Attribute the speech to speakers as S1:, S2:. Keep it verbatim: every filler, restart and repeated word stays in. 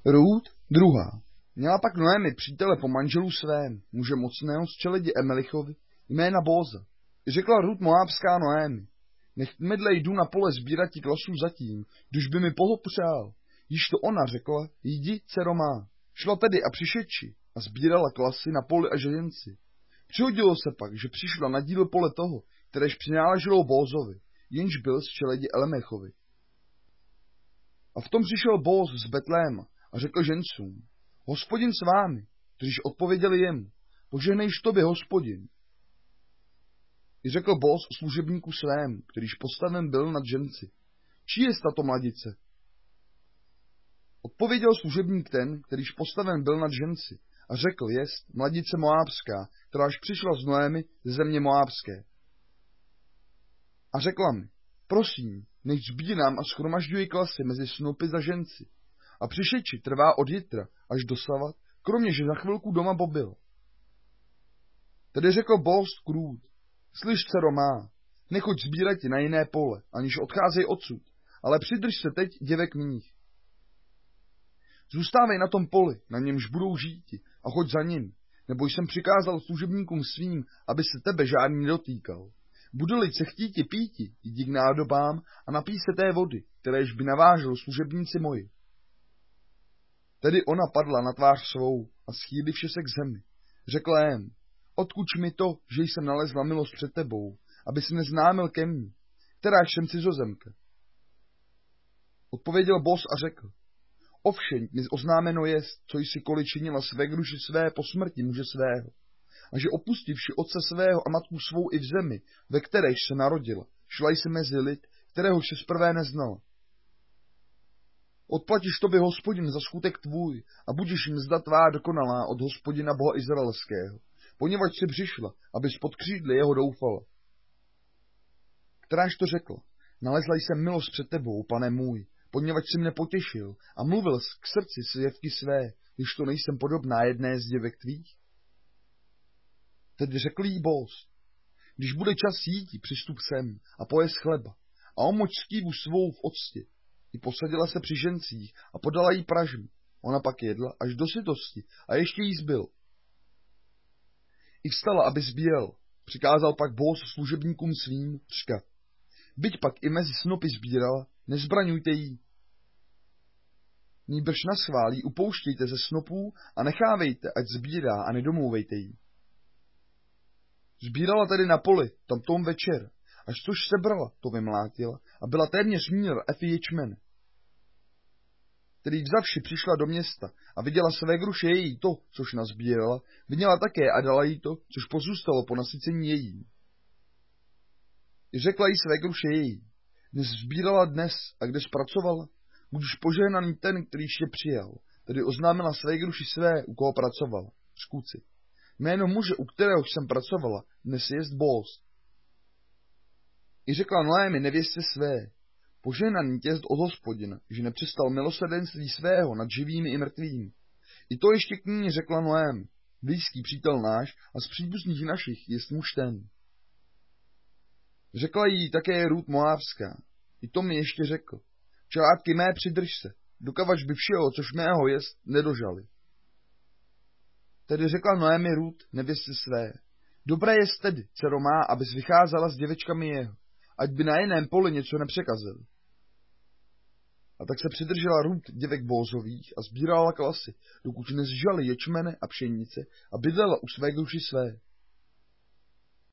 S1: Rút, druhá. Měla pak Noémi přítele po manželu svém, muže mocného z čeledi Emelichovi, jména Bóza. Řekla Rút Moábská Noémi, nech medle jdu na pole sbírat ti klasu zatím, když by mi pohopřál. Již to ona řekla, jdi, dcero má. Šla tedy a přišedši a sbírala klasy na poli a žejenci. Přihodilo se pak, že přišla na díl pole toho, kteréž přináleželo Bózovi, jenž byl z čeledi Elemechovi. A v tom přišel Bóz z Betléma a řekl žencům, Hospodin s vámi, kteříž odpověděli jemu, požehnejš tobě, Hospodin. I řekl Bóz služebníku svému, kterýž postaven byl nad ženci, čí je tato mladice? Odpověděl služebník ten, kterýž postaven byl nad ženci, a řekl, jest mladice Moábská, kteráž přišla z Noémi ze země Moábské. A řekla mi, prosím, nech sbírám a schromažďuji klasy mezi snopy za ženci. A přišedši trvá od jitra až dosavat, kromě že za chvilku doma pobyl. Tedy řekl Bóz krůd, slyš, dcero má, nechoď sbírat na jiné pole, aniž odcházej odsud, ale přidrž se teď děvek mých. Zůstávej na tom poli, na němž budou žíti, a choď za ním, nebo jsem přikázal služebníkům svým, aby se tebe žádný nedotýkal. Bude-li se chtíti píti, jdi k nádobám a napij se té vody, kteréž by navážel služebníci moji. Tedy ona padla na tvář svou a schýlivši se k zemi. Řekla jen, odkuď mi to, že jsem nalezla milost před tebou, aby si neznámil ke mně, kteráž jsem cizozemka. Odpověděl Bóz a řekl, ovšem mi oznámeno jest, co jsi koli činila své gruši své po smrti muže svého, a že opustivši otce svého a matku svou i v zemi, ve kteréž se narodila, šla jsi mezi lid, kterého se zprvé neznala. Odplatíš tobě, Hospodin, za skutek tvůj a budeš mzda tvá dokonalá od Hospodina Boha Izraelského, poněvadž si přišla, abys pod křídly jeho doufala. Kteráž to řekla, nalezla jsem milost před tebou, pane můj, poněvadž si mne potěšil a mluvil k srdci svěvky své, když to nejsem podobná jedné z děvek tvých. Tedy řekl jí Bóz, když bude čas jíti, přistup sem a pojez chleba a omoč skývu svou v octě. I posadila se při žencích a podala jí pražmu. Ona pak jedla až do sytosti a ještě jí zbyl. I vstala, aby sbíral. Přikázal pak Bóz služebníkům svým, řka. Byť pak i mezi snopy sbírala, nezbraňujte jí. Nýbrž naschválí upouštějte ze snopů a nechávejte, ať sbírá a nedomlouvejte jí. Sbírala tedy na poli, tam tom večer, až což sebrala, to vymlátila a byla téměř mír efy ječmene. Tedy vzavši přišla do města a viděla své gruše její to, což nazbírala, viděla také a dala jí to, což pozůstalo po nasycení její. I řekla jí své gruše její, dnes sbírala dnes a kde zpracovala, budeš požehnaný ten, kterýž je přijal, tedy oznámila své gruši své, u koho pracovala, skůci. Jméno muže, u kterého jsem pracovala, dnes jest Bóz. I řekla Noémi nevěstě své, požehnaný těst od Hospodina, že nepřestal milosrdenství svého nad živými i mrtvými. I to ještě k ní řekla Noémi, blízký přítel náš a z příbuzných našich jest muž ten. Řekla jí také Rút Moábská, i to mi ještě řekl, čelátky mé přidrž se, dokavač by všeho, což mého jest, nedožali. Tedy řekla Noémi Rút nevěstě své, dobré jest tedy, dcero má, abys vycházela s děvečkami jeho, ať by na jiném poli něco nepřekazil. A tak se přidržela Rút děvek Bózových a sbírala klasy, dokud nezžali ječmene a pšenice a bydlela u své gruši své.